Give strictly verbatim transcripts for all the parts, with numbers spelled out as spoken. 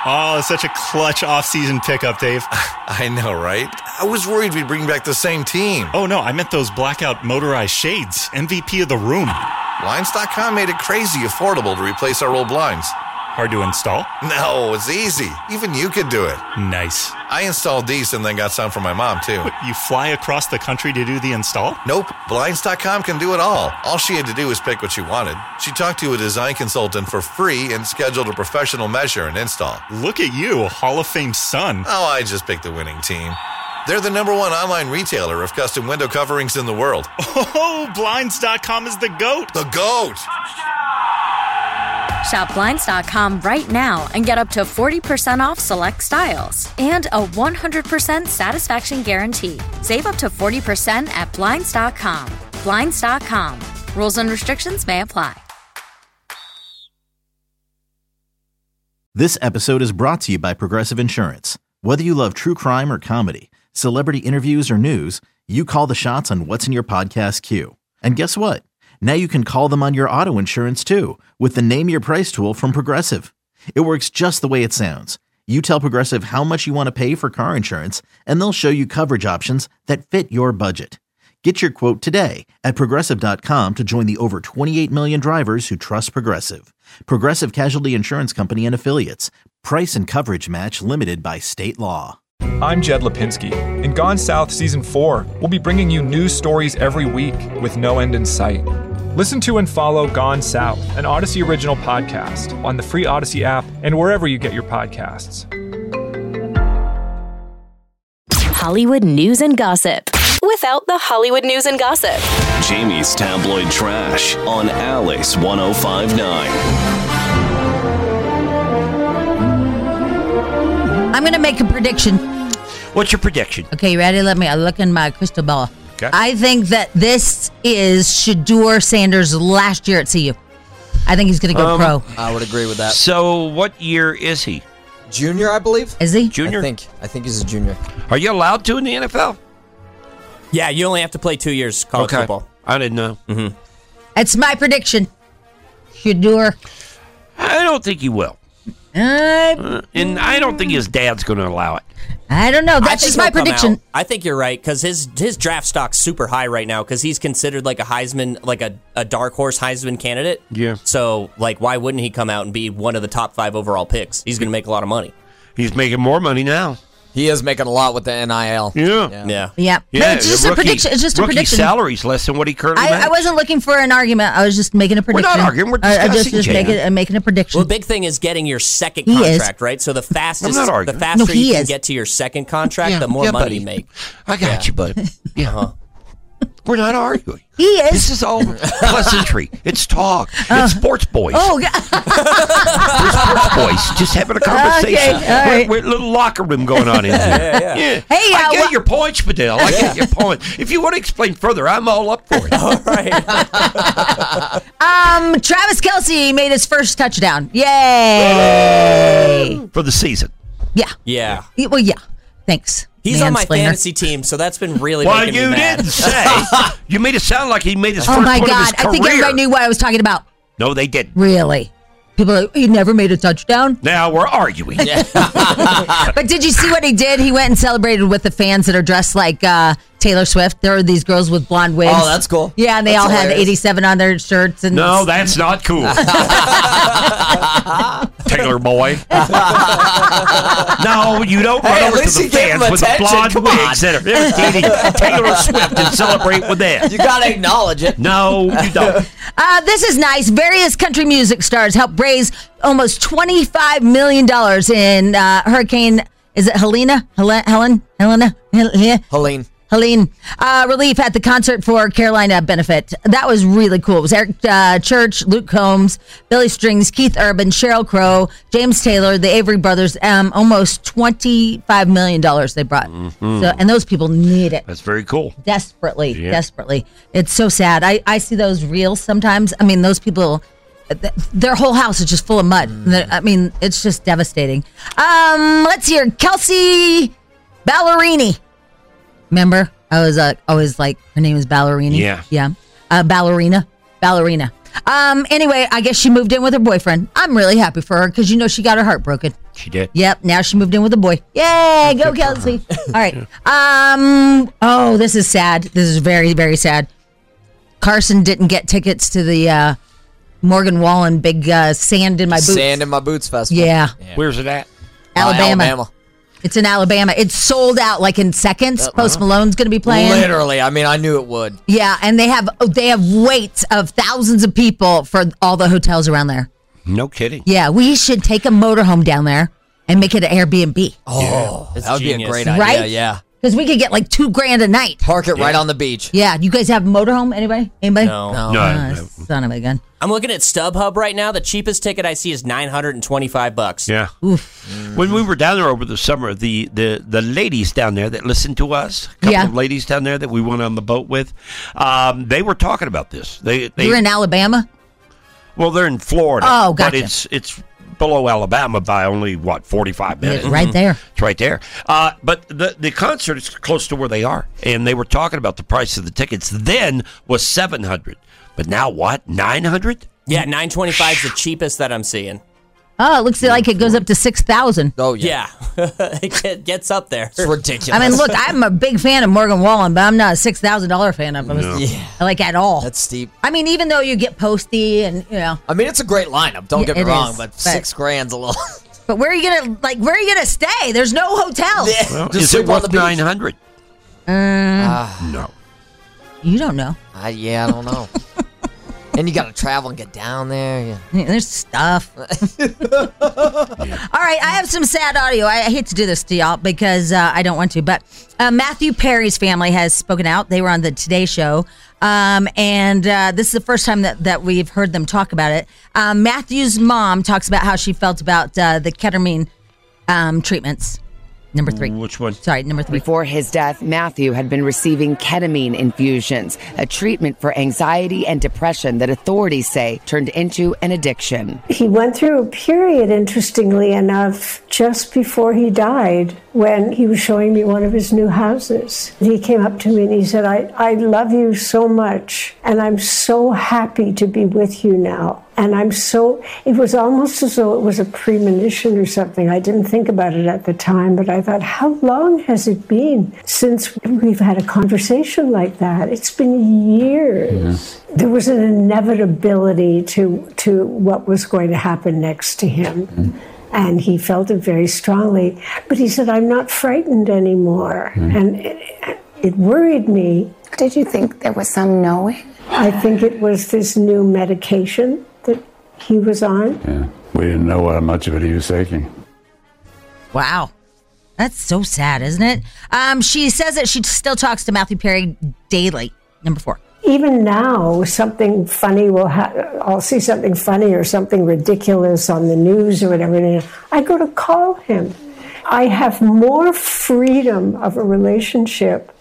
Oh, such a clutch off-season pickup, Dave. I know, right? I was worried we'd bring back the same team. Oh, no, I meant those blackout motorized shades. M V P of the room. Blinds dot com made it crazy affordable to replace our old blinds. Hard to install? No, it's easy. Even you could do it. Nice. I installed these and then got some for my mom, too. What, you fly across the country to do the install? Nope. Blinds dot com can do it all. All she had to do was pick what she wanted. She talked to a design consultant for free and scheduled a professional measure and install. Look at you, Hall of Fame son. Oh, I just picked the winning team. They're the number one online retailer of custom window coverings in the world. Oh, Blinds dot com is the GOAT. The GOAT! Shop Blinds dot com right now and get up to forty percent off select styles and a one hundred percent satisfaction guarantee. Save up to forty percent at Blinds dot com. Blinds dot com. Rules and restrictions may apply. This episode is brought to you by Progressive Insurance. Whether you love true crime or comedy, celebrity interviews or news, you call the shots on what's in your podcast queue. And guess what? Now you can call them on your auto insurance too with the Name Your Price tool from Progressive. It works just the way it sounds. You tell Progressive how much you want to pay for car insurance, and they'll show you coverage options that fit your budget. Get your quote today at Progressive dot com to join the over twenty-eight million drivers who trust Progressive. Progressive Casualty Insurance Company and Affiliates. Price and coverage match limited by state law. I'm Jed Lipinski. In Gone South Season four, we'll be bringing you news stories every week with no end in sight. Listen to and follow Gone South, an Odyssey original podcast, on the free Odyssey app and wherever you get your podcasts. Hollywood news and gossip without the Hollywood news and gossip. Jamie's Tabloid Trash on Alice one oh five point nine. I'm going to make a prediction. What's your prediction? Okay, you ready? Let me I look in my crystal ball. Okay. I think that this is Shedeur Sanders' last year at C U. I think he's going to go Um, pro. I would agree with that. So, what year is he? Junior, I believe. Is he? Junior? I think. I think he's a junior. Are you allowed to in the N F L? Yeah, you only have to play two years college Okay. football. I didn't know. Mm-hmm. That's my prediction. Shedeur. I don't think he will. Uh, Uh, and I don't think his dad's going to allow it. I don't know. I That's think just my he'll come prediction. out. I think you're right because his his draft stock's super high right now because he's considered like a Heisman, like a, a dark horse Heisman candidate. Yeah. So like, why wouldn't he come out and be one of the top five overall picks? He's going to make a lot of money. He's making more money now. He is making a lot with the N I L. Yeah. Yeah. Yeah. Yeah, But it's just the a rookie- prediction. It's just a rookie prediction. salary's less than what he currently I, makes. I wasn't looking for an argument. I was just making a We're prediction. not arguing. We're I- I just, discussing, just Jan. making, I'm making a prediction. Well, the big thing is getting your second He is. contract, right? So the fastest, I'm not the arguing. faster No, he you can is. get to your second contract, Yeah, the more yeah, money buddy. you make. I got you, bud. Yeah. Uh-huh. We're not arguing. He is. This is all pleasantry. It's talk. It's sports boys. Oh, God. We're sports boys just having a conversation. Okay, all right. We're, we're a little locker room going on in here. Yeah, yeah. Yeah. Hey, I uh, get wha- your points, Fidel. I get your points. If you want to explain further, I'm all up for it. All right. Um, Travis Kelce made his first touchdown. Yay! For the season. Yeah. Yeah. Yeah, Well, yeah. Thanks. He's on my mansplainer. fantasy team, so that's been really Well, making you me mad. didn't say. You made it sound like he made his Oh first my one God! of his I career. think everybody knew what I was talking about. No, they didn't. Really? People are like, he never made a touchdown. Now we're arguing. But did you see what he did? He went and celebrated with the fans that are dressed like uh, Taylor Swift. There are these girls with blonde wigs. Oh, that's cool. Yeah, and they That's all had hilarious. eighty-seven on their shirts. And No, that's not cool. Taylor boy. No, you don't Hey, run at over to least the he gave him fans with the attention. blonde Come on. wigs that are imitating Taylor Swift and celebrate with them. You gotta acknowledge it. No, you don't. Uh, this is nice. Various country music stars helped raise almost twenty-five million dollars in uh, Hurricane, is it Helena? Helen? Helen? Helena? Hel- yeah. Helene. Helene, uh, relief at the concert for Carolina benefit. That was really cool. It was Eric uh, Church, Luke Combs, Billy Strings, Keith Urban, Sheryl Crow, James Taylor, the Avery Brothers. Um, almost twenty-five million dollars they brought. Mm-hmm. So, and those people need it That's very cool. desperately, Yeah. desperately. It's so sad. I, I see those reels sometimes. I mean, those people, th- their whole house is just full of mud. Mm. I mean, it's just devastating. Um, let's hear Kelsey Ballerini. Remember, I was uh, always like, her name is Ballerini. Yeah. Yeah. Uh, ballerina. Ballerina. Um. Anyway, I guess she moved in with her boyfriend. I'm really happy for her because you know she got her heart broken. She did. Yep. Now she moved in with a boy. Yay! Go Kelsey. All right. Um. Oh, this is sad. This is very very sad. Carson didn't get tickets to the uh, Morgan Wallen big uh, Sand in My Boots. Sand in My Boots festival. Yeah. yeah. Where's it at? Alabama. Uh, Alabama. It's in Alabama. It's sold out like in seconds. Uh-huh. Post Malone's going to be playing. Literally. I mean, I knew it would. Yeah, and they have they have waits of thousands of people for all the hotels around there. No kidding. Yeah, we should take a motorhome down there and make it an Airbnb. Oh, yeah, that would genius. be a great idea. Right? Yeah. Because we could get like two grand a night. Park it yeah. right on the beach. Yeah. You guys have a motorhome? Anybody? Anybody? No. No. No, Uh, no. Son of a gun. I'm looking at StubHub right now. The cheapest ticket I see is nine hundred twenty-five bucks. Yeah. Oof. When we were down there over the summer, the, the, the ladies down there that listened to us, a couple Yeah. of ladies down there that we went on the boat with, um, they were talking about this. They, they You're in Alabama? Well, they're in Florida. Oh, gotcha. But it's it's below Alabama by only, what, forty-five minutes? It's right there. It's right there. Uh, but the, the concert is close to where they are. And they were talking about the price of the tickets then was seven hundred dollars. But now what, nine hundred dollars? Yeah, nine twenty-five is the cheapest that I'm seeing. Oh, it looks like it goes up to six thousand. Oh, yeah. Yeah, it get- gets up there. It's ridiculous. I mean, look, I'm a big fan of Morgan Wallen, but I'm not a six thousand dollars fan of him. No. Yeah. Like, at all. That's steep. I mean, even though you get Posty and, you know. I mean, it's a great lineup. Don't Yeah, get me it wrong, is, but, but- six grand's a little. But where are you going to, like, where are you going to stay? There's no hotels. Yeah. Well, Just is sleep it on the worth beach. nine hundred dollars? Uh, No. You don't know. Uh, yeah, I don't know. And you got to travel and get down there. Yeah. Yeah, there's stuff. All right, I have some sad audio. I, I hate to do this to y'all because uh, I don't want to, but uh, Matthew Perry's family has spoken out. They were on the Today Show, um, and uh, this is the first time that, that we've heard them talk about it. Um, Matthew's mom talks about how she felt about uh, the ketamine um, treatments. Number three. Which one? Sorry, number three. Before his death, Matthew had been receiving ketamine infusions, a treatment for anxiety and depression that authorities say turned into an addiction. He went through a period, interestingly enough, just before he died, when he was showing me one of his new houses. He came up to me and he said, I, I love you so much, and I'm so happy to be with you now. And I'm so, it was almost as though it was a premonition or something. I didn't think about it at the time, but I thought, how long has it been since we've had a conversation like that? It's been years. Yeah. There was an inevitability to, to what was going to happen next to him. Mm. And he felt it very strongly. But he said, I'm not frightened anymore. Mm. And it, it worried me. Did you think there was some knowing? I think it was this new medication that he was on. Yeah, we didn't know how much of it he was taking. Wow. That's so sad, isn't it? Um, she says that she still talks to Matthew Perry daily. Number four. Even now, something funny will ha- I'll see something funny or something ridiculous on the news or whatever, and I go to call him. I have more freedom of a relationship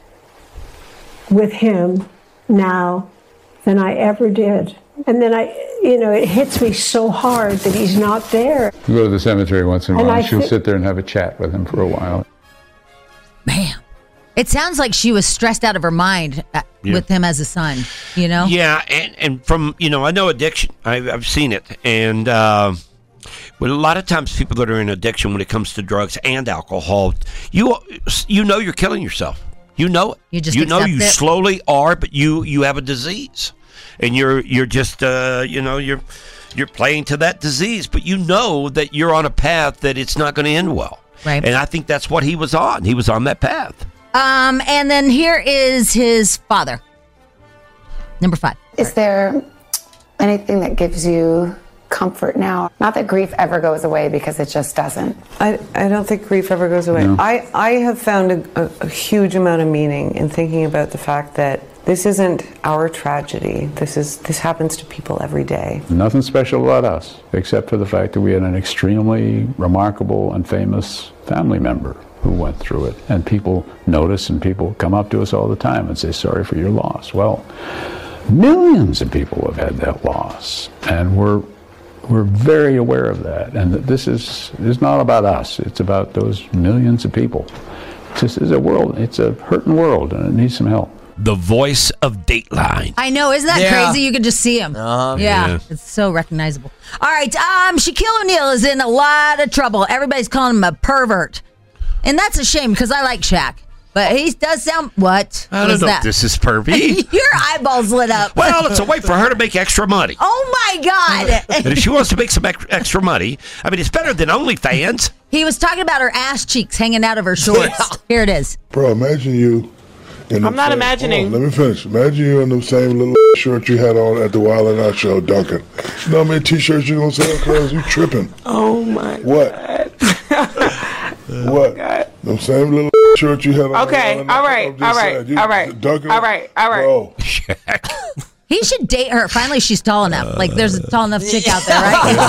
with him now than I ever did. And then I, you know, it hits me so hard that he's not there. We go to the cemetery once in a And while. I She'll thi- sit there and have a chat with him for a while. Man, it sounds like she was stressed out of her mind uh, Yeah. with him as a son, you know? Yeah, and, and from, you know, I know addiction. I, I've seen it. And uh, but a lot of times people that are in addiction when it comes to drugs and alcohol, you you know you're killing yourself. You know it. You just you know accept you it. slowly are, but you you have a disease. And you're you're just uh, you know you're you're playing to that disease, but you know that you're on a path that it's not going to end well. Right. And I think that's what he was on. He was on that path. Um, and then here is his father. Number five. Is there anything that gives you comfort now? Not that grief ever goes away, because it just doesn't. I, I don't think grief ever goes away. No. I, I have found a, a, a huge amount of meaning in thinking about the fact that this isn't our tragedy. This is this happens to people every day. Nothing special about us, except for the fact that we had an extremely remarkable and famous family member who went through it. And people notice, and people come up to us all the time and say, sorry for your loss. Well, millions of people have had that loss, and we're we're very aware of that. And that this is, is not about us. It's about those millions of people. This is a world, it's a hurting world, and it needs some help. the voice of Dateline. I know, isn't that Yeah. crazy? You could just see him. Uh-huh. Yeah, Yeah. it's so recognizable. All right, um, Shaquille O'Neal is in a lot of trouble. Everybody's calling him a pervert, and that's a shame because I like Shaq, but he does sound what? I What don't is know that? if this is pervy. Your eyeballs lit up. Well, it's a way for her to make extra money. Oh my God! And if she wants to make some ex- extra money, I mean, it's better than OnlyFans. He was talking about her ass cheeks hanging out of her shorts. Here it is. Bro, imagine you. In I'm not same, imagining. Hold on, let me finish. Imagine you in the same little shirt you had on at the Wild and Out show, Duncan. You know how many t-shirts you gonna sell, cuz? You tripping. Oh my What? God. What? God. Them same little shirt you had on. Okay, the Wild and Out. all right, I'm just all right, saying, you- all right, Duncan, all right, all right. Bro, He should date her. Finally, she's tall enough. Like, there's a tall enough chick out there,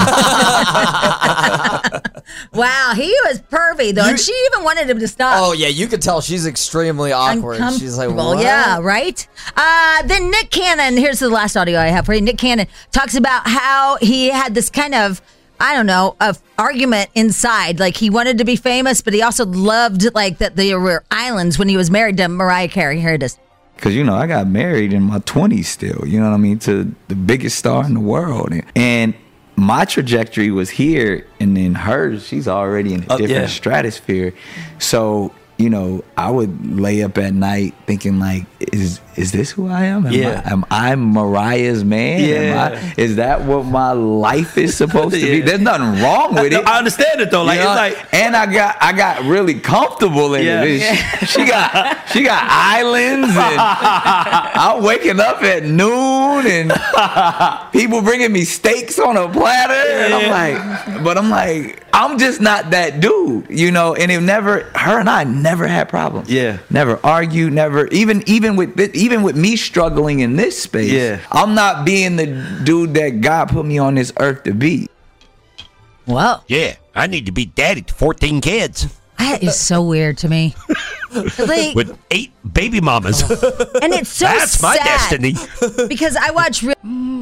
right? Wow, he was pervy, though. And she even wanted him to stop. Oh, yeah, you could tell she's extremely awkward. She's like, Well, what? yeah, right? Uh, then Nick Cannon, here's the last audio I have for you. Nick Cannon talks about how he had this kind of, I don't know, of argument inside. Like, he wanted to be famous, but he also loved, like, that there were islands when he was married to Mariah Carey. Here it is. Because, you know, I got married in my twenties still, you know what I mean, to the biggest star in the world. And, and my trajectory was here, and then hers, she's already in a Oh, different yeah. stratosphere. So, you know, I would lay up at night thinking, like, is is this who I am? Am, Yeah. I, am I Mariah's man? Am Yeah. I, is that what my life is supposed to be? Yeah. There's nothing wrong with it. I understand it, though. Like, You know, it's like... and I got I got really comfortable in Yeah. it. She, she got she got islands, and I'm waking up at noon, and people bringing me steaks on a platter. And I'm like, but I'm like, I'm just not that dude, you know. And it never, her and I never had problems. Yeah. Never argued. Never even even with even with me struggling in this space. Yeah. I'm not being the dude that God put me on this earth to be. Whoa. Yeah, I need to be daddy to fourteen kids. That is so weird to me. Like, With eight baby mamas. and it's so That's my sad destiny. because I watch. Re-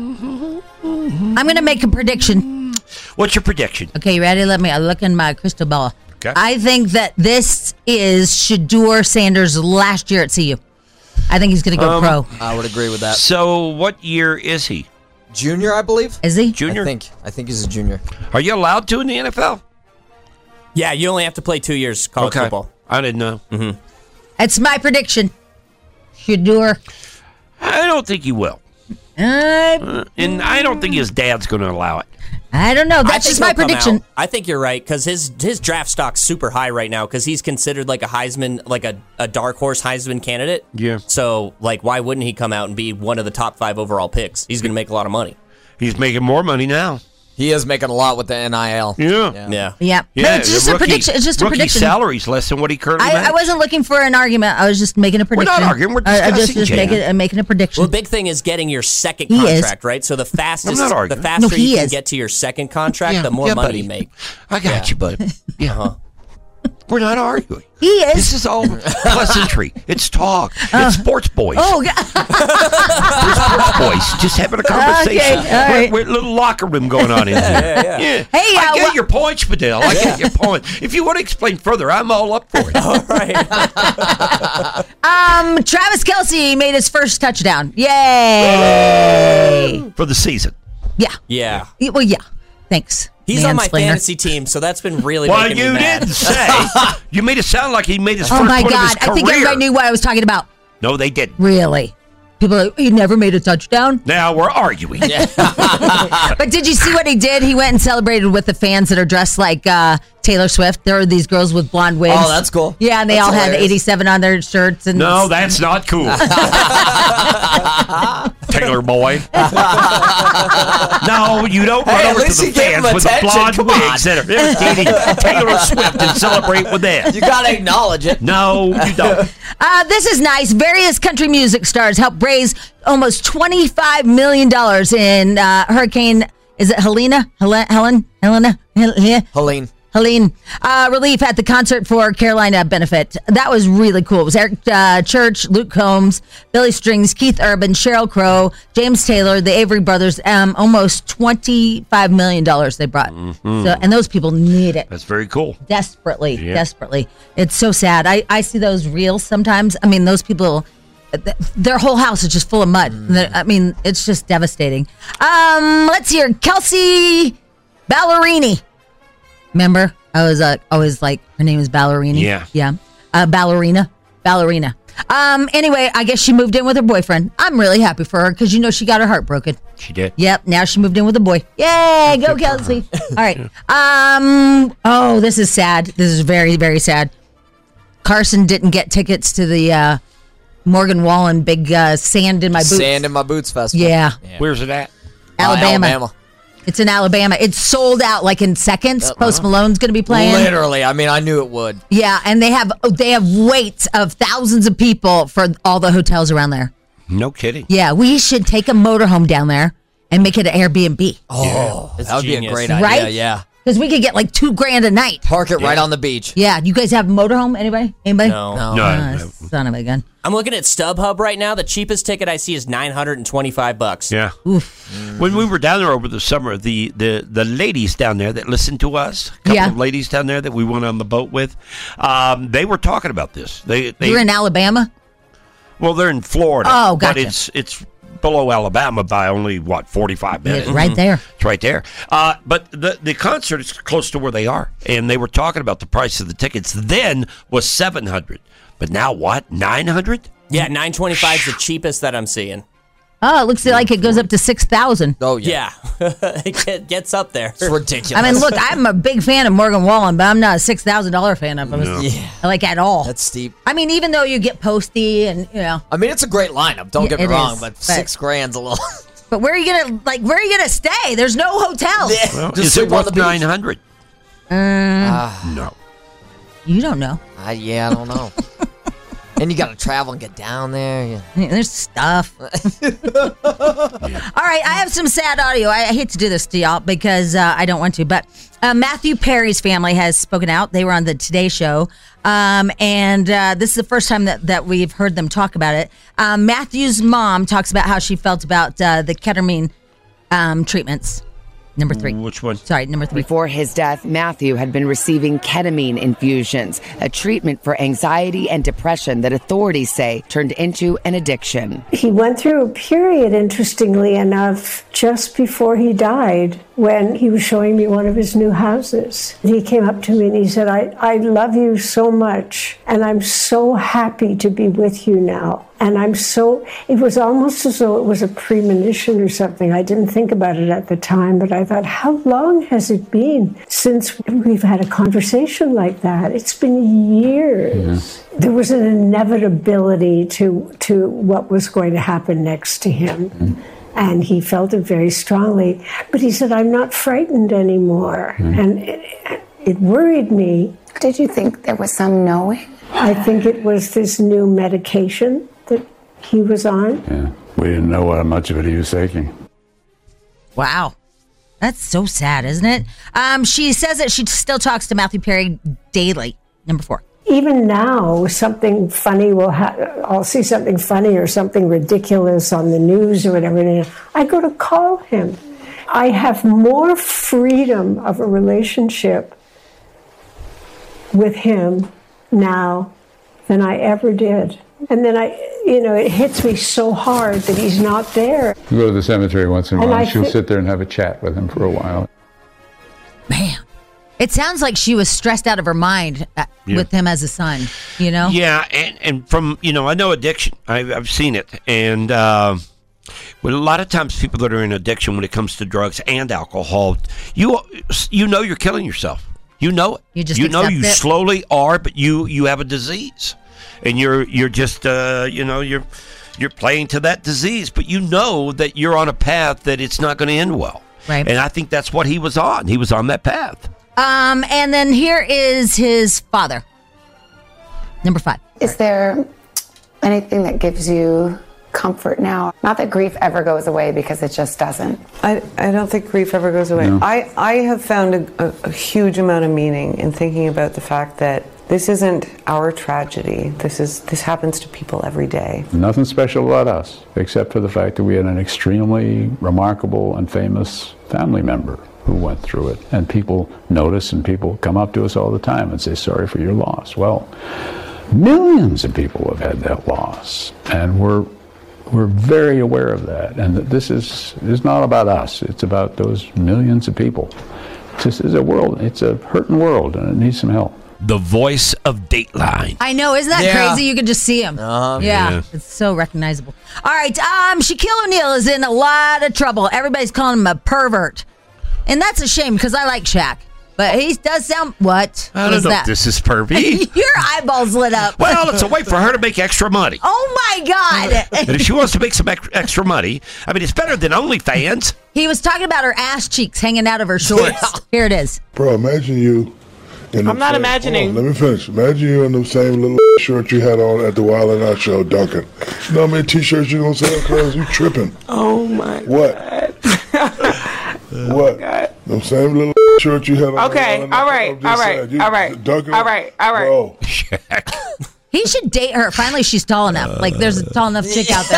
I'm going to make a prediction. What's your prediction? Okay, you ready? Let me I look in my crystal ball. Okay. I think that this is Shador Sanders' last year at C U. I think he's going to go Um, pro. I would agree with that. So, what year is he? Junior, I believe. Is he? Junior? I think. I think he's a junior. Are you allowed to in the N F L? Yeah, you only have to play two years college Okay. football. I didn't know. Mm-hmm. That's my prediction. Shador. I don't think he will. Uh, Uh, and I don't think his dad's going to allow it. I don't know. I That's think just my he'll come prediction. out. I think you're right because his his draft stock's super high right now because he's considered like a Heisman, like a, a dark horse Heisman candidate. Yeah. So like, why wouldn't he come out and be one of the top five overall picks? He's going to make a lot of money. He's making more money now. He is making a lot with the N I L. Yeah. Yeah. Yeah. Yeah, no, it's just the a prediction. It's just a rookie prediction. salary's less than what he currently makes. I, I wasn't looking for an argument. I was just making a We're prediction. not arguing. We're I- I just, discussing, just Jan. making, I'm making a prediction. Well, the big thing is getting your second He is. contract, right? So the fastest, I'm not the arguing. faster No, he you can is. get to your second contract, Yeah, the more yeah, money buddy. you make. I got you, bud. Yeah. Uh-huh. We're not arguing. He is. This is all pleasantry. It's talk. It's sports boys. Oh, God. We're sports boys just having a conversation. Okay, all right. We're, we're a little locker room going on in here. Yeah, yeah, yeah. Hey, I uh, get wha- your points, Fidel. I get your points. If you want to explain further, I'm all up for it. All right. Um, Travis Kelce made his first touchdown. Yay! For the season. Yeah. Yeah. Yeah, Well, yeah. Thanks. He's on my mansplainer. fantasy team, so that's been really Well, making you me mad. didn't say. You made it sound like he made his Oh first my one of his God! I think career. everybody knew what I was talking about. No, they didn't. Really? People are like, he never made a touchdown. Now we're arguing. But did you see what he did? He went and celebrated with the fans that are dressed like uh, Taylor Swift. There were these girls with blonde wigs. Oh, that's cool. Yeah, and they That's all had hilarious. eighty-seven on their shirts. And No, that's not cool. Taylor boy. No, you don't Hey, run at over to least the he gave him fans with the attention. blonde Come on. wigs that are imitating Taylor Swift and celebrate with them. You gotta acknowledge it. No, you don't. Uh, this is nice. Various country music stars helped raise almost twenty-five million dollars in uh, Hurricane. Is it Helena? Helen? Helen? Helena? Hel- yeah. Helene. Helene. Uh, relief at the Concert for Carolina benefit. That was really cool. It was Eric uh, Church, Luke Combs, Billy Strings, Keith Urban, Sheryl Crow, James Taylor, the Avery Brothers. Um, almost twenty-five million dollars they brought. Mhm. So, and those people need it. That's very cool. Desperately, Yeah. desperately. It's so sad. I, I see those reels sometimes. I mean, those people, th- their whole house is just full of mud. Mm. I mean, it's just devastating. Um, let's hear Kelsey Ballerini. Remember, I was uh, always like, her name is Ballerini. Yeah. Yeah. Uh, ballerina. Ballerina. Um, anyway, I guess she moved in with her boyfriend. I'm really happy for her because, you know, she got her heart broken. She did. Yep. Now she moved in with a boy. Yay. Go, Kelsey. All right. Um. Oh, this is sad. This is very, very sad. Carson didn't get tickets to the uh, Morgan Wallen big uh, Sand in My Boots. Sand in My Boots festival. Yeah. yeah. Where's it at? Alabama. Uh, Alabama. It's in Alabama. It's sold out like in seconds. Uh-huh. Post Malone's going to be playing. Literally. I mean, I knew it would. Yeah, and they have they have waits of thousands of people for all the hotels around there. No kidding. Yeah, we should take a motorhome down there and make it an Airbnb. Oh, That's that would be a genius. great idea. Right? Yeah. Because we could get like two grand a night. Park it Yeah. right on the beach. Yeah, you guys have a motorhome? Anybody? Anybody? No. No. No, Ah, no. son of a gun. I'm looking at StubHub right now. The cheapest ticket I see is nine hundred twenty-five bucks. Yeah. Oof. When we were down there over the summer, the, the, the ladies down there that listened to us, a couple Yeah. of ladies down there that we went on the boat with, um, they were talking about this. They, they You're in Alabama? Well, they're in Florida. Oh, But gotcha. it's it's below Alabama by only, what, forty-five minutes? It's right there. It's right there. Uh, but the, the concert is close to where they are. And they were talking about the price of the tickets then was seven hundred dollars. But now what, nine hundred dollars? Yeah, nine twenty-five is the cheapest that I'm seeing. Oh, it looks like it goes up to six thousand. Oh, yeah. Yeah, it get- gets up there. It's ridiculous. I mean, look, I'm a big fan of Morgan Wallen, but I'm not a six thousand dollars fan of him. No. Yeah. Like, at all. That's steep. I mean, even though you get Posty and, you know. I mean, it's a great lineup. Don't Yeah, get me it wrong, is, but, but- six grand's a little. But where are you going to, like, where are you going to stay? There's no hotels. Well, Just is sleep it on the worth beach. nine hundred Uh, No. you don't know. Uh, yeah, I don't know. And you got to travel and get down there. Yeah. Yeah, there's stuff. All right, I have some sad audio. I, I hate to do this to y'all because uh, I don't want to, but uh, Matthew Perry's family has spoken out. They were on the Today Show, um, and uh, this is the first time that, that we've heard them talk about it. Um, Matthew's mom talks about how she felt about uh, the ketamine um, treatments. Number three. Which one? Sorry, number three. Before his death, Matthew had been receiving ketamine infusions, a treatment for anxiety and depression that authorities say turned into an addiction. He went through a period, interestingly enough, just before he died, when he was showing me one of his new houses. He came up to me and he said, I, I love you so much, and I'm so happy to be with you now. And I'm so, it was almost as though it was a premonition or something. I didn't think about it at the time, but I thought, how long has it been since we've had a conversation like that? It's been years. Yeah. There was an inevitability to, to what was going to happen next to him. Mm. And he felt it very strongly. But he said, I'm not frightened anymore. Mm. And it, it worried me. Did you think there was some knowing? I think it was this new medication that he was on. Yeah, we didn't know how much of it he was taking. Wow. That's so sad, isn't it? Um, she says that she still talks to Matthew Perry daily. Number four. Even now, something funny will ha- I'll see something funny or something ridiculous on the news or whatever, and I go to call him. I have more freedom of a relationship with him now than I ever did. And then I, you know, it hits me so hard that he's not there. We go to the cemetery once in a And while. I She'll thi- sit there and have a chat with him for a while. Man, it sounds like she was stressed out of her mind uh, Yeah. with him as a son, you know? Yeah, and, and from, you know, I know addiction. I've, I've seen it. And uh, well, a lot of times people that are in addiction when it comes to drugs and alcohol, you you know you're killing yourself. You know it. You just you know accept you it. slowly are, but you you have a disease. And you're you're just uh, you know, you're you're playing to that disease, but you know that you're on a path that it's not going to end well. Right. And I think that's what he was on. He was on that path. Um, and then here is his father. Number five. Is there anything that gives you comfort now? Not that grief ever goes away, because it just doesn't. I, I don't think grief ever goes away. No. I, I have found a, a, a huge amount of meaning in thinking about the fact that this isn't our tragedy. This is this happens to people every day. Nothing special about us, except for the fact that we had an extremely remarkable and famous family member who went through it. And people notice, and people come up to us all the time and say, sorry for your loss. Well, Millions of people have had that loss, and we're we're very aware of that. And that this is is not about us; it's about those millions of people. This is a world; it's a hurting world, and it needs some help. The voice of Dateline. I know, isn't that Yeah. crazy? You can just see him. Uh-huh. yeah, Yeah. it's so recognizable. All right, um, Shaquille O'Neal is in a lot of trouble. Everybody's calling him a pervert, and that's a shame because I like Shaq, but he does sound what? I What don't is know that? if this is pervy. Your eyeballs lit up. Well, it's a way for her to make extra money. Oh my God! And if she wants to make some ex- extra money, I mean, it's better than OnlyFans. He was talking about her ass cheeks hanging out of her shorts. Here it is. Bro, imagine you. In I'm the not same- imagining. hold on, let me finish. Imagine you in the same little shirt you had on at the Wild and Out show, Duncan. You know how many t-shirts you gonna sell, cuz? You tripping. Oh my What? God. What? God. The same little shirt you had on. Okay, the Wild and all Out. right, I'm just all right, saying, you- all right, Duncan, all right, all right. Bro, He should date her. Finally, she's tall enough. Like, there's a tall enough chick out there,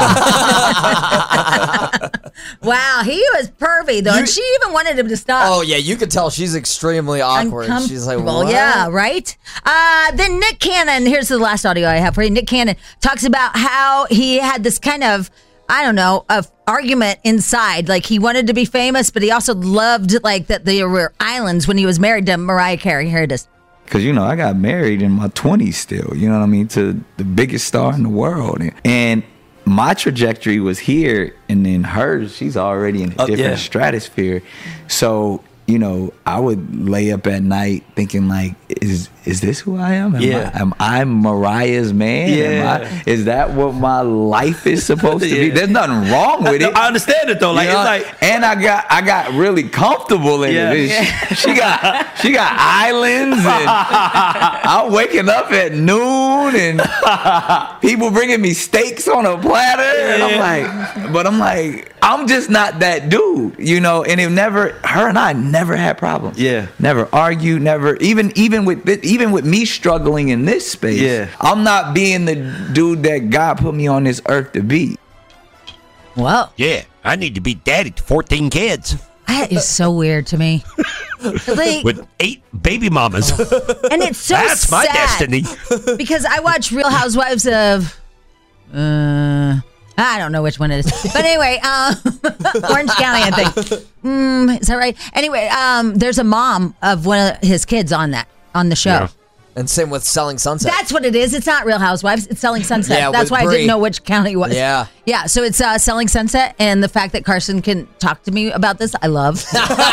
right? Wow, he was pervy, though. You- and she even wanted him to stop. Oh yeah, you could tell she's extremely awkward. She's like, Uncomfortable, what? yeah, right? Uh, then Nick Cannon, here's the last audio I have for you. Nick Cannon talks about how he had this kind of, I don't know, of argument inside. Like, he wanted to be famous, but he also loved, like, that there were islands when he was married to Mariah Carey. Here it is. Because, you know, I got married in my twenties still, you know what I mean, to the biggest star in the world. And my trajectory was here, and then hers, she's already in a Oh, different yeah. stratosphere. So, you know, I would lay up at night thinking, like, is is this who I am? Am, Yeah. I, am I Mariah's man? Am Yeah. I, is that what my life is supposed to be? Yeah. There's nothing wrong with it. I understand it, though. Like, You know? it's like, and I got I got really comfortable in Yeah. it. She, she got she got islands, and I'm waking up at noon, and people bringing me steaks on a platter, and I'm like, but I'm like, I'm just not that dude, you know. And it never, her and I never had problems. Yeah. never argued, never even even with thi- even with me struggling in this space. Yeah. I'm not being the dude that God put me on this earth to be. Well, yeah, I need to be daddy to fourteen kids that is so weird to me. Like, with eight baby mamas. and it's so That's my sad destiny. because I watch Real Housewives of, uh, I don't know which one it is, but anyway, um, Orange County, I think. Mm, is that right? Anyway, um, there's a mom of one of his kids on that on the show. Yeah. And same with Selling Sunset. That's what it is. It's not Real Housewives. It's Selling Sunset. Yeah, That's with why I Brie. didn't know which county it was. Yeah. Yeah. So it's uh, Selling Sunset, and the fact that Carson can talk to me about this, I love.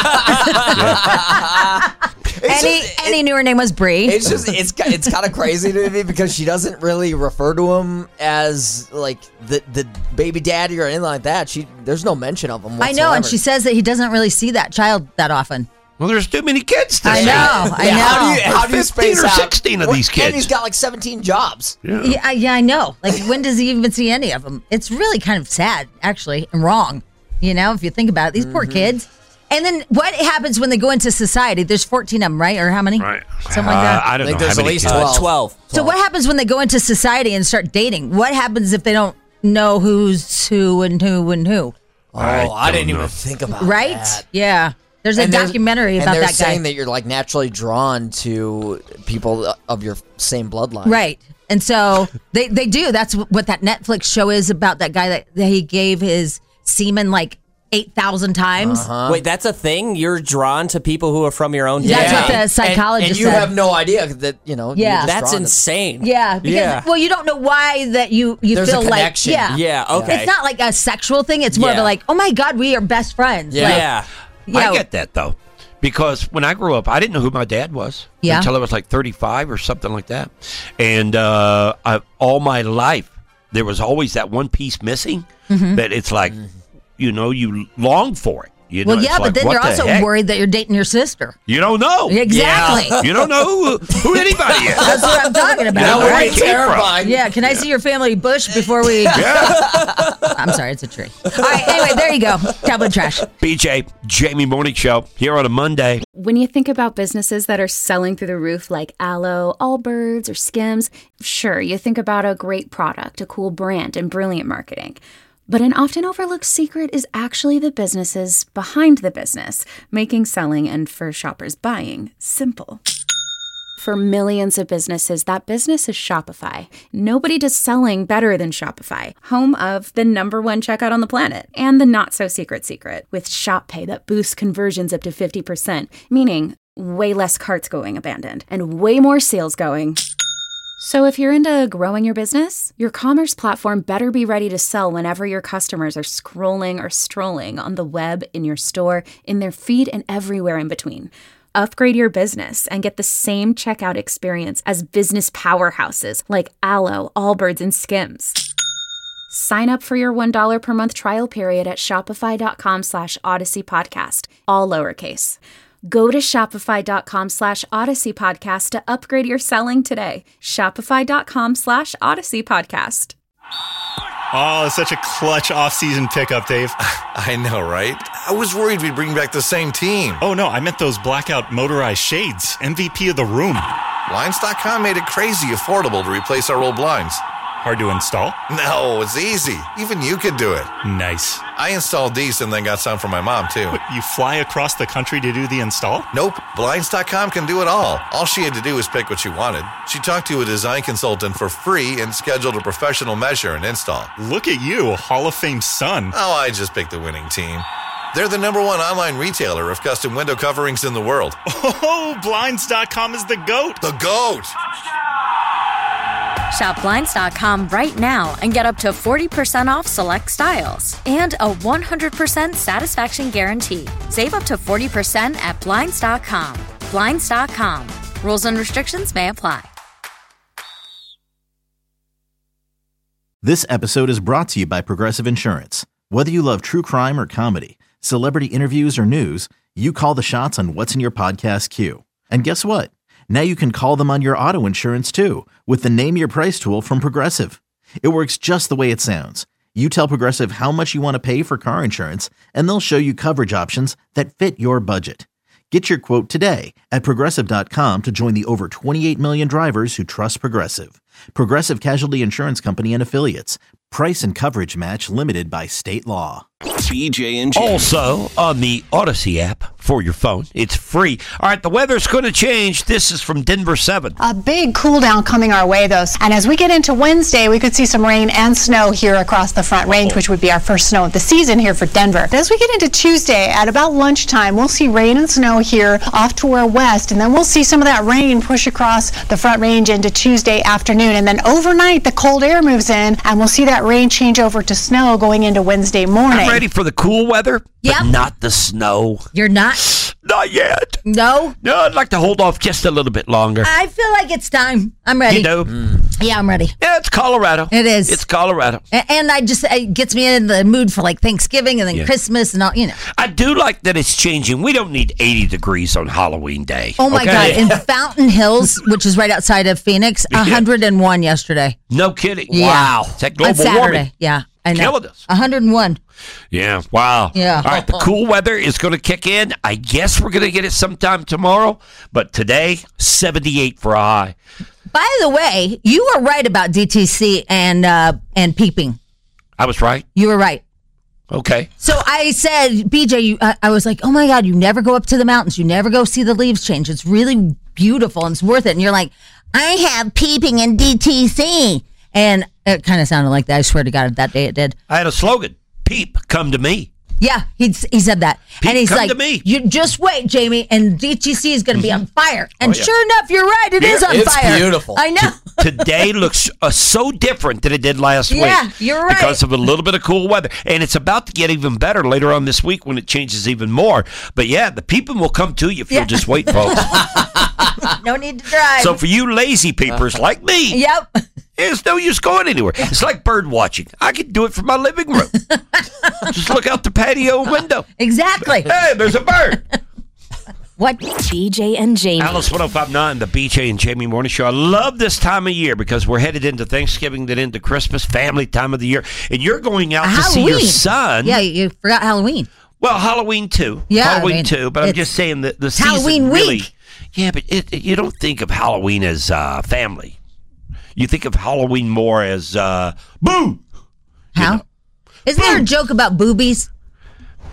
and, he, just- and he knew her name was Brie. It's just it's ki- it's kind of crazy to me because she doesn't really refer to him as like the the baby daddy or anything like that. She there's no mention of him I whatsoever. know, and she says that he doesn't really see that child that often. Well, there's too many kids to I see. know, I Yeah, know. How do you, how do you fifteen space or out? sixteen of What- these And kids. he's got like seventeen jobs. Yeah. Yeah, I- yeah, I know. Like, when does he even see any of them? It's really kind of sad, actually, and wrong. You know, if you think about it, these poor kids. And then what happens when they go into society? There's fourteen of them, right? Or how many? Right. Something like Uh, that. I don't I think know. there's how at many least kids. twelve. twelve. So what happens when they go into society and start dating? What happens if they don't know who's who and who and who? Oh, I I, didn't don't even know. think about Right? that. Yeah. There's a And they're- documentary about and they're that guy. saying that you're like naturally drawn to people of your same bloodline. Right. And so they, they do. That's what that Netflix show is about, that guy that, that he gave his semen like eight thousand times. Uh-huh. Wait, that's a thing? You're drawn to people who are from your own That's D N A? what the And, psychologist and you said. have no idea that you know. Yeah. you're just That's drawn to- insane. Yeah, because Yeah. well, you don't know why that you you There's a feel like connection. yeah, Yeah, okay. It's not like a sexual thing. It's more of Yeah. a like, oh my god, we are best friends. Yeah. Like, Yeah. you know, I get that though, because when I grew up, I didn't know who my dad was Yeah. until I was like thirty-five or something like that, and uh, I, all my life there was always that one piece missing. Mhm. That it's like, you know, you long for it. You know, well, yeah, it's but like, then what you're the also heck? worried that you're dating your sister. You don't know Exactly. Yeah. You don't know who, who anybody is. That's what I'm talking about. You know where right? it came from. Yeah, can I see your family bush before we? Yeah. I'm sorry, it's a tree. All right, anyway, there you go. Tablet trash. B J, Jamie Morning Show here on a Monday. When you think about businesses that are selling through the roof like Aloe, Allbirds, or Skims, sure, you think about a great product, a cool brand, and brilliant marketing. But an often overlooked secret is actually the businesses behind the business, making selling and for shoppers buying simple. For millions of businesses, that business is Shopify. Nobody does selling better than Shopify, home of the number one checkout on the planet and the not-so-secret secret with Shop Pay that boosts conversions up to fifty percent, meaning way less carts going abandoned and way more sales going. So if you're into growing your business, your commerce platform better be ready to sell whenever your customers are scrolling or strolling on the web, in your store, in their feed, and everywhere in between. Upgrade your business and get the same checkout experience as business powerhouses like Alo, Allbirds, and Skims. Sign up for your one dollar per month trial period at shopify.com slash Odyssey Podcast, all lowercase. Go to shopify.com slash Odyssey Podcast to upgrade your selling today. Shopify.com slash Odyssey Podcast. Oh, it's such a clutch off-season pickup, Dave. I know, right? I was worried we'd bring back the same team. Oh, no, I meant those blackout motorized shades. M V P of the room. Blinds dot com made it crazy affordable to replace our old blinds. Hard to install? No, it's easy. Even you could do it. Nice. I installed these and then got some for my mom, too. What, you fly across the country to do the install? Nope. Blinds dot com can do it all. All she had to do was pick what she wanted. She talked to a design consultant for free and scheduled a professional measure and install. Look at you, Hall of Fame son. Oh, I just picked the winning team. They're the number one online retailer of custom window coverings in the world. Oh, Blinds dot com is the GOAT. The GOAT! Shop Blinds dot com right now and get up to forty percent off select styles and a one hundred percent satisfaction guarantee. Save up to forty percent at Blinds dot com. Blinds dot com. Rules and restrictions may apply. This episode is brought to you by Progressive Insurance. Whether you love true crime or comedy, celebrity interviews or news, you call the shots on what's in your podcast queue. And guess what? Now you can call them on your auto insurance too with the Name Your Price tool from Progressive. It works just the way it sounds. You tell Progressive how much you want to pay for car insurance, and they'll show you coverage options that fit your budget. Get your quote today at Progressive dot com to join the over twenty-eight million drivers who trust Progressive. Progressive Casualty Insurance Company and Affiliates. Price and coverage match limited by state law. B J and Jamie. Also on the Odyssey app for your phone. It's free. All right, the weather's going to change. This is from Denver seven. A big cool down coming our way, though. And as we get into Wednesday, we could see some rain and snow here across the Front Range, which would be our first snow of the season here for Denver. But as we get into Tuesday, at about lunchtime, we'll see rain and snow here off to our west. And then we'll see some of that rain push across the Front Range into Tuesday afternoon. And then overnight, the cold air moves in, and we'll see that rain change over to snow going into Wednesday morning. I'm ready for the cool weather, Yep. but not the snow. You're not? Not yet. No? No, I'd like to hold off just a little bit longer. I feel like it's time. I'm ready. You know? Yeah, I'm ready. Yeah, it's Colorado. It is. It's Colorado. A- And I just, it gets me in the mood for like Thanksgiving and then Yeah. Christmas and all, you know. I do like that it's changing. We don't need eighty degrees on Halloween Day. Oh my okay? God. In Fountain Hills, which is right outside of Phoenix, one hundred one yesterday. No kidding. Yeah. Wow. It's that global On Saturday. warming. Yeah. I know. Killing us. one hundred one. Yeah. Wow. Yeah. All right. The cool weather is going to kick in. I guess we're going to get it sometime tomorrow. But today, seventy-eight for a high. By the way, you were right about D T C and uh, and peeping. I was right. You were right. Okay. So I said, B J, you, I, I was like, oh my God, you never go up to the mountains. You never go see the leaves change. It's really beautiful and it's worth it. And you're like, I have peeping in D T C. And it kind of sounded like that. I swear to God, that day it did. I had a slogan. Peep, come to me. Yeah, he he said that. Peep, and he's come like, to me. you just wait, Jamie, and D T C is going to be on fire. And Oh, yeah. sure enough, you're right. It Yeah, is on it's fire. beautiful. I know. Today looks uh, so different than it did last Yeah, week. you're right. Because of a little bit of cool weather. And it's about to get even better later on this week when it changes even more. But yeah, the peeping will come to you if Yeah. you'll just wait, folks. No need to drive. So for you lazy peepers like me, Yep. there's no use going anywhere. It's like bird watching. I can do it from my living room. Just look out the patio window. Exactly. Hey, there's a bird. What? B J and Jamie. Alice one oh five point nine, the B J and Jamie Morning Show. I love this time of year because we're headed into Thanksgiving, then into Christmas, family time of the year. And you're going out to see your son. Yeah, you forgot Halloween. Well, Halloween too. Yeah, Halloween I mean, too. But I'm it's just saying that the season Halloween really. week. Yeah, but it, it- you don't think of Halloween as uh, family. You think of Halloween more as uh, boo. How? Isn't there a joke about boobies?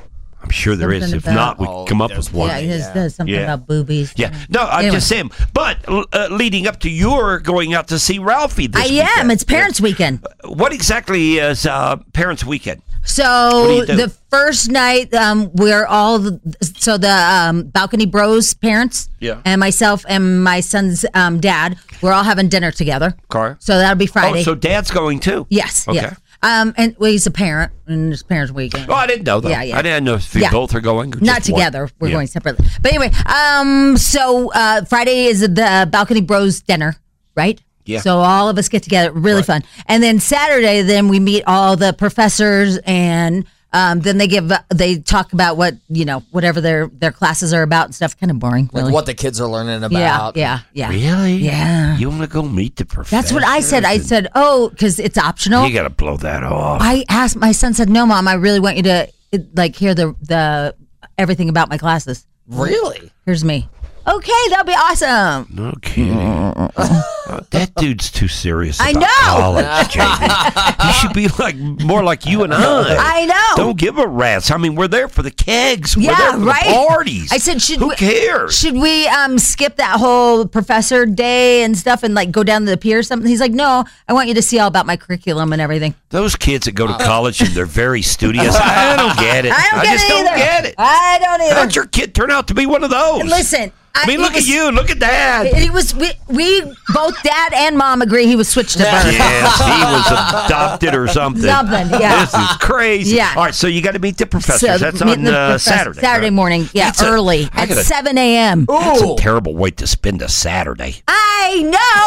I'm sure there is. Something If about- not, we can come up with one. Yeah, there's, there's something Yeah. about boobies. Yeah. No, I'm Anyway. just saying. But uh, leading up to your going out to see Ralphie this I weekend. am. It's Parents' Weekend. What exactly is uh, Parents' Weekend? What do So you do? the first night, um, we're all the, so the um, Balcony Bros parents, Yeah. and myself and my son's um, dad, we're all having dinner together. Car. So that'll be Friday. Oh, so Dad's going too. Yes. Okay. Yes. Um, and well, he's a parent, and it's Parents' Weekend. Oh, I didn't know that. Yeah, yeah. I didn't know if you Yeah. both are going. or Not just one. together. We're Yeah. going separately. But anyway, um, so uh, Friday is the Balcony Bros dinner, right? Yeah. So all of us get together, really fun. And then Saturday, then we meet all the professors, and um, then they give they talk about what you know whatever their their classes are about and stuff. Kind of boring, Like really. what the kids are learning Yeah, about. yeah, yeah. Really? Yeah. You want to go meet the professor? That's what I said. I said, oh, because it's optional. You got to blow that off. I asked my son said, "No, Mom, I really want you to like hear the the everything about my classes." Really? Here's me. Okay, that'll be awesome. No kidding. Uh, that dude's too serious I about know. college, Jamie. He should be like more like you and I. I know. Don't give a rat's. I mean, we're there for the kegs. We're Yeah, there for right. the parties. I said, should Who we, cares? Should we um skip that whole professor day and stuff and like go down to the pier or something? He's like, no, I want you to see all about my curriculum and everything. Those kids that go to college and they're very studious. I don't get it. I don't get just it don't either. get it. I don't either. How'd your kid turn out to be one of those? Listen, I mean, it look was- at you. Look at Dad. He was we, we both dad and mom agree he was switched to birth. Yes, he was adopted or something. Something, yeah. This is crazy. Yeah. All right, so you got to meet the professors. So, That's meeting on the uh, professor- Saturday. Saturday right? morning, yeah, That's a- early I at gotta- seven a.m. That's a terrible way to spend a Saturday. I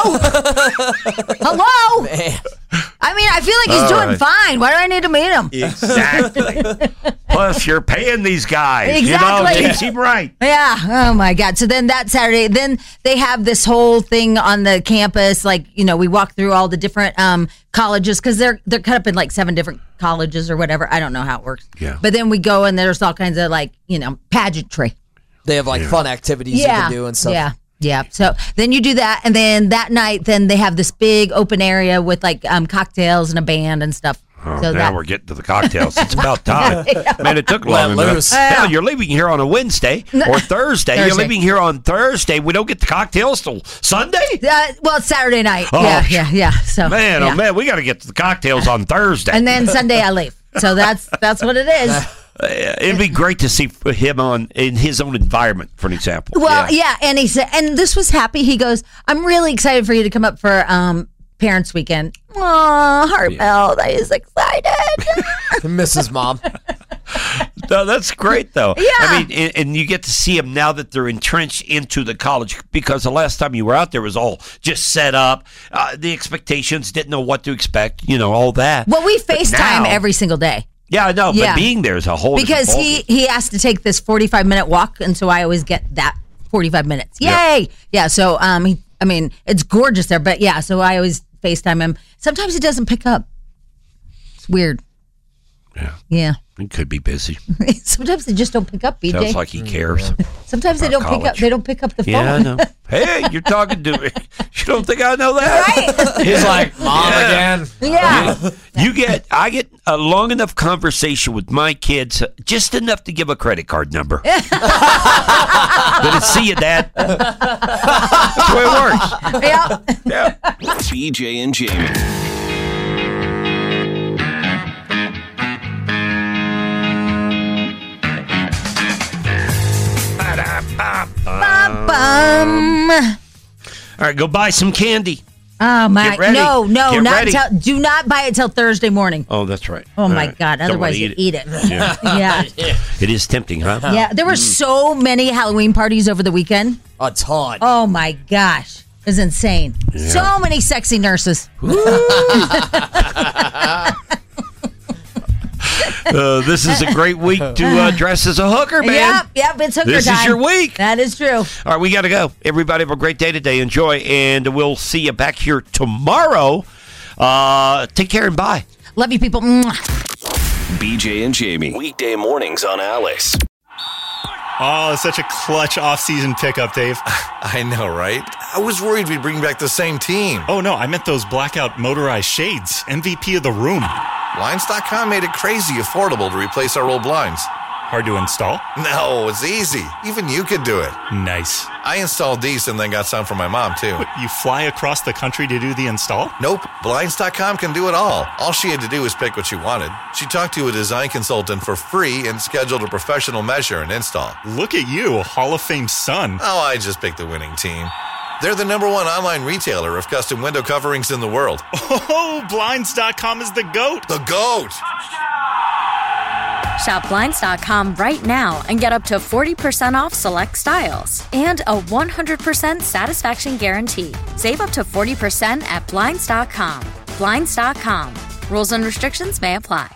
know. Hello. I mean, I feel like he's All doing right. fine. Why do I need to meet him? Exactly. Plus, you're paying these guys. Exactly. You know, they seem right. Yeah. Oh my God. So then that Saturday, then they have this whole thing on the campus. Like, you know, we walk through all the different um, colleges because they're they're cut up in like seven different colleges or whatever. I don't know how it works. Yeah. But then we go and there's all kinds of like, you know, pageantry. They have like fun activities you Yeah. can do and stuff. Yeah. Yeah. So then you do that. And then that night, then they have this big open area with like um, cocktails and a band and stuff. Oh, so now that, we're getting to the cocktails. It's about time. Yeah. Man, it took Let long enough. loose. Hell, Yeah. you're leaving here on a Wednesday or Thursday. You're Thursday. leaving here on Thursday. We don't get the cocktails till Sunday? Uh, well, it's Saturday night. Oh, yeah, yeah, yeah. So Man, yeah. oh man, we got to get to the cocktails on Thursday. And then Sunday I leave. So that's that's what it is. Uh, it'd be great to see him on in his own environment, for an example. Well, yeah. and he said, and this was happy. He goes, "I'm really excited for you to come up for um, Parents' Weekend." Aw, heartfelt. I was excited. Missus Mom. No, that's great, though. Yeah. I mean, and, and you get to see them now that they're entrenched into the college, because the last time you were out there was all just set up. Uh, the expectations, didn't know what to expect, you know, all that. Well, we But FaceTime now- every single day. Yeah, I know, Yeah. but being there is a whole Because different he ballgame. he has to take this forty-five minute walk, and so I always get that forty-five minutes. Yay! Yeah. Yeah. So um, he, I mean, it's gorgeous there, but yeah. So I always FaceTime him. Sometimes he doesn't pick up. It's weird. Yeah. Yeah. He could be busy. Sometimes they just don't pick up. B J. Sounds like he cares. Sometimes they about don't pick up. college. They don't pick up the phone. Yeah, I know. Hey, you're talking to me. You don't think I know that? Right? He's like, Mom Yeah. again. Yeah. You get, I get a long enough conversation with my kids, uh, just enough to give a credit card number. Then it's, see you, Dad. That's the way it works. Yeah. Yeah. B J and Jamie. Bum. All right, go buy some candy. Oh my! Get ready. No, no, Get not ready. till. Do not buy it till Thursday morning. Oh, that's right. Oh All my right. God! Don't Otherwise, wanna you eat it. Yeah. Yeah. It is tempting, huh? Yeah. There were so many Halloween parties over the weekend. A ton. Oh my gosh! It was insane. Yeah. So many sexy nurses. Uh, this is a great week to uh, dress as a hooker, man. Yep, yep. It's hooker This time. is your week. That is true. All right, we got to go. Everybody have a great day today. Enjoy, and we'll see you back here tomorrow. Uh, take care and bye. Love you, people. Mwah. B J and Jamie. Weekday mornings on Alice. Oh, it's such a clutch off-season pickup, Dave. I know, right? I was worried we'd bring back the same team. Oh, no, I meant those blackout motorized shades. M V P of the room. Blinds dot com made it crazy affordable to replace our old blinds. Hard to install? No, it's easy. Even you could do it. Nice. I installed these and then got some for my mom, too. What, you fly across the country to do the install? Nope. Blinds dot com can do it all. All she had to do was pick what she wanted. She talked to a design consultant for free and scheduled a professional measure and install. Look at you, Hall of Fame son. Oh, I just picked the winning team. They're the number one online retailer of custom window coverings in the world. Oh, Blinds dot com is the GOAT. The GOAT! Shop Blinds dot com right now and get up to forty percent off select styles and a one hundred percent satisfaction guarantee. Save up to forty percent at Blinds dot com. Blinds dot com. Rules and restrictions may apply.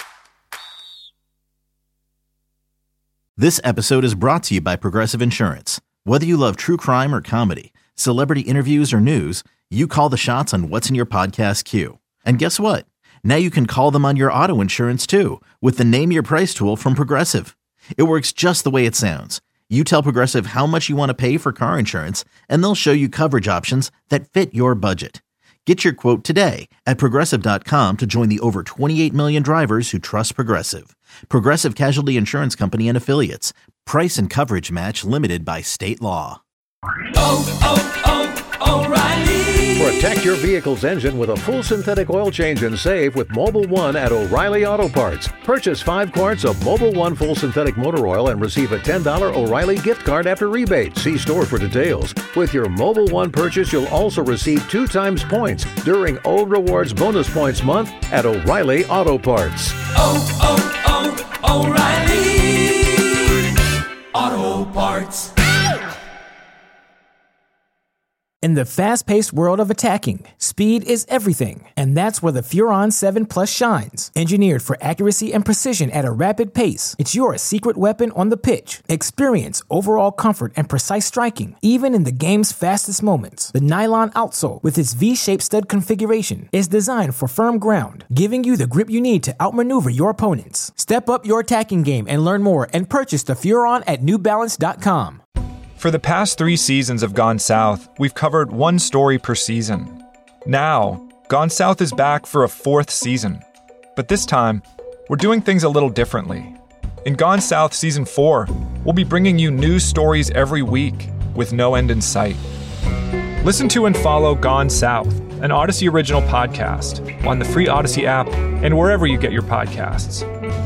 This episode is brought to you by Progressive Insurance. Whether you love true crime or comedy, celebrity interviews or news, you call the shots on what's in your podcast queue. And guess what? Now you can call them on your auto insurance too with the Name Your Price tool from Progressive. It works just the way it sounds. You tell Progressive how much you want to pay for car insurance, and they'll show you coverage options that fit your budget. Get your quote today at Progressive dot com to join the over twenty-eight million drivers who trust Progressive. Progressive Casualty Insurance Company and Affiliates. Price and coverage match limited by state law. Oh, oh, oh, O'Reilly. Protect your vehicle's engine with a full synthetic oil change and save with Mobil one at O'Reilly Auto Parts. Purchase five quarts of Mobil one full synthetic motor oil and receive a ten dollars O'Reilly gift card after rebate. See store for details. With your Mobil one purchase, you'll also receive two times points during O Rewards Bonus Points Month at O'Reilly Auto Parts. Oh, oh, oh, O'Reilly Auto Parts. In the fast-paced world of attacking, speed is everything, and that's where the Furon seven Plus shines. Engineered for accuracy and precision at a rapid pace, it's your secret weapon on the pitch. Experience overall comfort and precise striking, even in the game's fastest moments. The nylon outsole, with its V-shaped stud configuration, is designed for firm ground, giving you the grip you need to outmaneuver your opponents. Step up your attacking game and learn more and purchase the Furon at New Balance dot com. For the past three seasons of Gone South, we've covered one story per season. Now, Gone South is back for a fourth season. But this time, we're doing things a little differently. In Gone South Season four, we'll be bringing you new stories every week, with no end in sight. Listen to and follow Gone South, an Odyssey original podcast, on the free Odyssey app and wherever you get your podcasts.